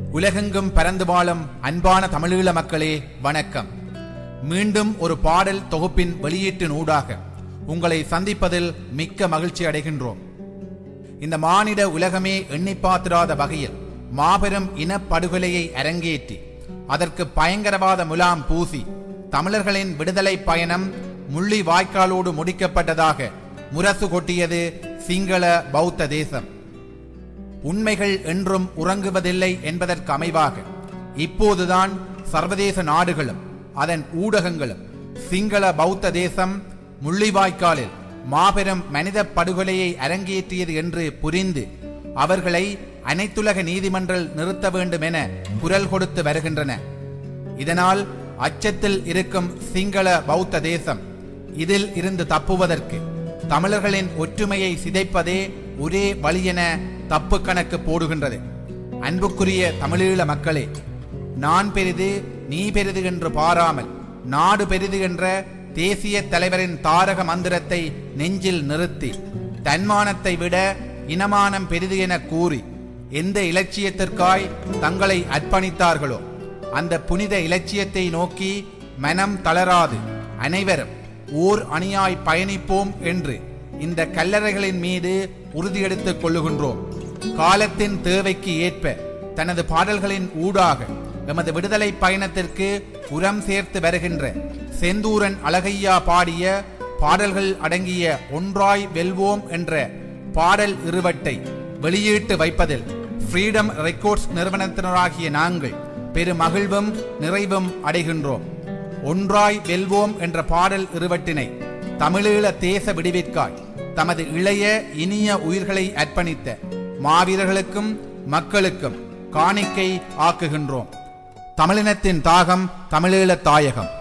உலகெங்கும் பரந்து வாழும் அன்பான தமிழீழ மக்களே வணக்கம். மீண்டும் ஒரு பாடல் தொகுப்பின் வெளியீட்டின் ஊடாக உங்களை சந்திப்பதில் மிக்க மகிழ்ச்சி அடைகின்றோம். இந்த மானிட உலகமே எண்ணி பார்த்திராத வகையில் மாபெரும் இனப்படுகொலையை அரங்கேற்றி அதற்கு பயங்கரவாத முலாம் பூசி தமிழர்களின் விடுதலை பயணம் முள்ளி வாய்க்காலோடு முடிக்கப்பட்டதாக முரசு கொட்டியது சிங்கள பௌத்த தேசம். உண்மைகள் என்றும் உறங்குவதில்லை என்பதற்கு அமைவாக இப்போதுதான் சர்வதேச நாடுகளும் அதன் ஊடகங்களும் சிங்கள பௌத்த தேசம் முள்ளிவாய்க்காலில் மாபெரும் மனித படுகொலையை அரங்கேற்றியது என்று புரிந்து அவர்களை அனைத்துலக நீதிமன்றில் நிறுத்த வேண்டும் என குரல் கொடுத்து வருகின்றன. இதனால் அச்சத்தில் இருக்கும் சிங்கள பௌத்த தேசம் இதில் இருந்து தப்புவதற்கு தமிழர்களின் ஒற்றுமையை சிதைப்பதே ஒரே வழி என தப்பு கணக்கு போடுகின்றது. அன்புக்குரிய தமிழீழ மக்களே, நான் பெரிது நீ பெரிது என்று பாராமல் நாடு பெரிது என்ற தேசிய தலைவரின் தாரக மந்திரத்தை நெஞ்சில் நிறுத்தி தன்மானத்தை விட இனமானம் பெரிது என கூறி எந்த இலட்சியத்திற்காய் தங்களை அர்ப்பணித்தார்களோ அந்த புனித இலட்சியத்தை நோக்கி மனம் தளராது அனைவரும் ஓர் அணியாய் பயணிப்போம் என்று இந்த கல்லறைகளின் மீது உறுதியெடுத்துக் கொள்ளுகின்றோம். காலத்தின் தேவைக்கு ஏற்ப தனது பாடல்களின் ஊடாக எமது விடுதலை பயணத்திற்கு உரம் சேர்த்து வருகின்ற செந்தூரன் அழகையா பாடிய பாடல்கள் அடங்கிய ஒன்றாய் வெல்வோம் என்ற பாடல் இருவட்டை வெளியீட்டு வைப்பதில் ஃப்ரீடம் ரெக்கார்ட்ஸ் நிறுவனத்தினராகிய நாங்கள் பெரும் மகிழ்வும் நிறைவும் அடைகின்றோம். ஒன்றாய் வெல்வோம் என்ற பாடல் இருவட்டினை தமிழீழ தேச விடுவிற்காய் தமது இளைய இனிய உயிர்களை அர்ப்பணித்த மாவீரர்களுக்கும் மக்களுக்கும் காணிக்கை ஆக்குகின்றோம். தமிழினத்தின் தாகம் தமிழீழ தாயகம்.